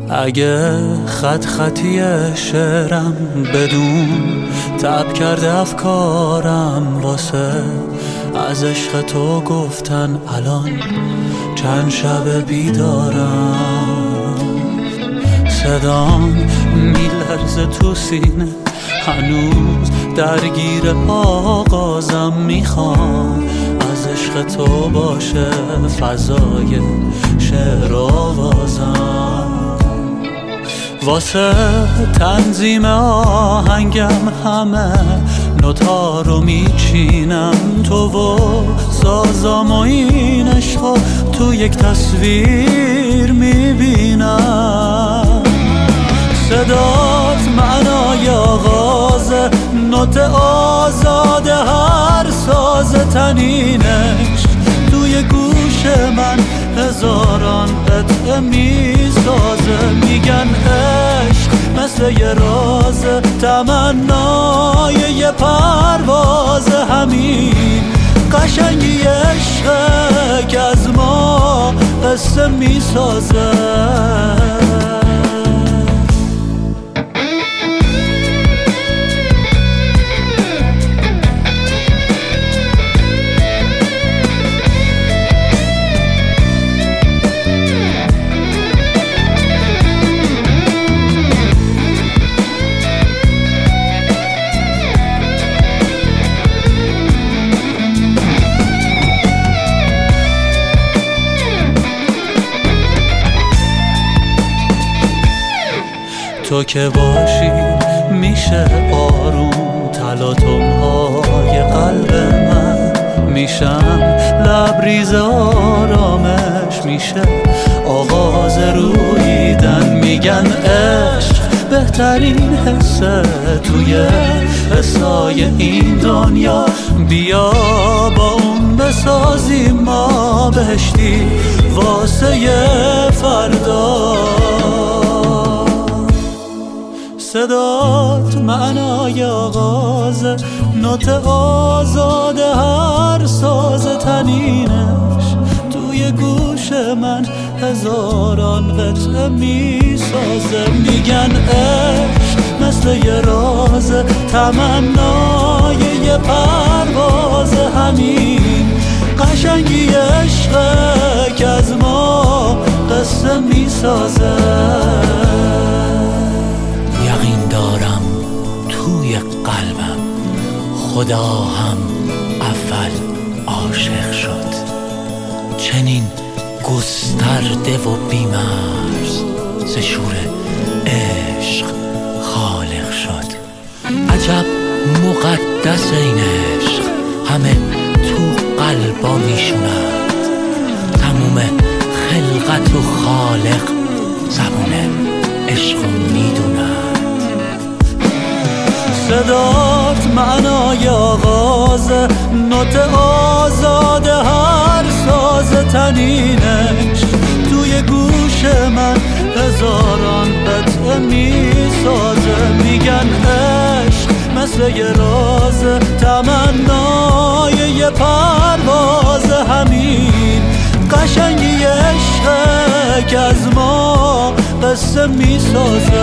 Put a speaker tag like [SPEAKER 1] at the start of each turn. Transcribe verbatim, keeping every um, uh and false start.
[SPEAKER 1] اگه خط خطی شعرم بدون تب کرده افکارم واسه از عشق تو گفتن الان چند شب بیدارم. صدام میلرزه تو سینه هنوز درگیر آغازم، میخوام از عشق تو باشه فضای شعر آوازم. واسه تنظیم آهنگم همه نوتا رو میچینم، تو و سازام و این عشقا تو یک تصویر میبینم. صدات معنای آغاز نوت آزاد هر ساز تنینش توی گوش من هزاران قطعه میسازه. میگن عشق مثل یه راز تمنای یه پرواز، همین قشنگی عشقه که از ما قصه میسازه. تو که باشی میشه آروم تلاطم‌های قلب من، میشم لبریز آرامش، میشه آغاز رویدن. میگن عشق بهترین حسه توی حسای این دنیا، بیا با اون بسازیم ما بهشتی واسه فردا. صدات معنای آغاز نوت آزاد هر ساز تنینش توی گوش من هزاران قطعه میسازه. میگن عشق مثل یه راز تمنای یه پرواز، همین قشنگی عشقه که از ما قصه میسازه.
[SPEAKER 2] یقین دارم توی قلبم خدا هم اول عاشق شد، چنین گسترده و بیمرز ز شور عشق خالق شد. عجب مقدس این عشق همه تو قلبا میشوند، تموم خلقت و خالق زبون عشق میدونند.
[SPEAKER 1] صدات معنای آغاز نوت آزاد هر ساز تنینش توی گوش من هزاران قطعه میسازه. میگن عشق مثل یه راز تمنای یه پرواز، همین قشنگی عشقه که از ما قصه میسازه.